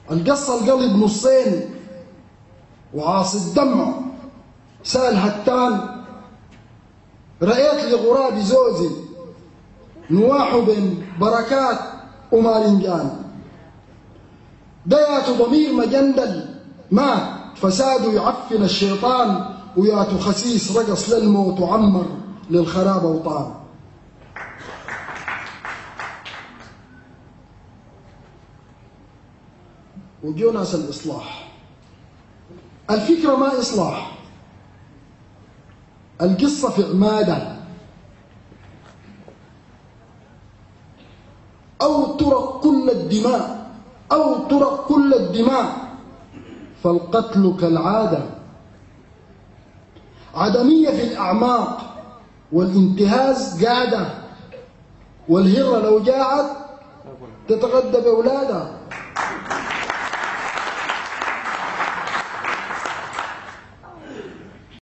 القصة القلب نصين وعاصي الدمع سال هتان. رأيت لغراب زوزي نواح بين بركات ومالنجان. ديات ضمير مجندل مات فساد يعفن الشيطان، وياتو خسيس رقص للموت وعمر للخراب أوطان. وجو ناس الإصلاح. الفكرة ما إصلاح، القصة في عمادة. أو ترك كل الدماء، أو ترك كل الدماء، فالقتل كالعادة. عدمية في الأعماق والانتهاز قاعدة، والهرة لو جاعت تتغدى بأولادها.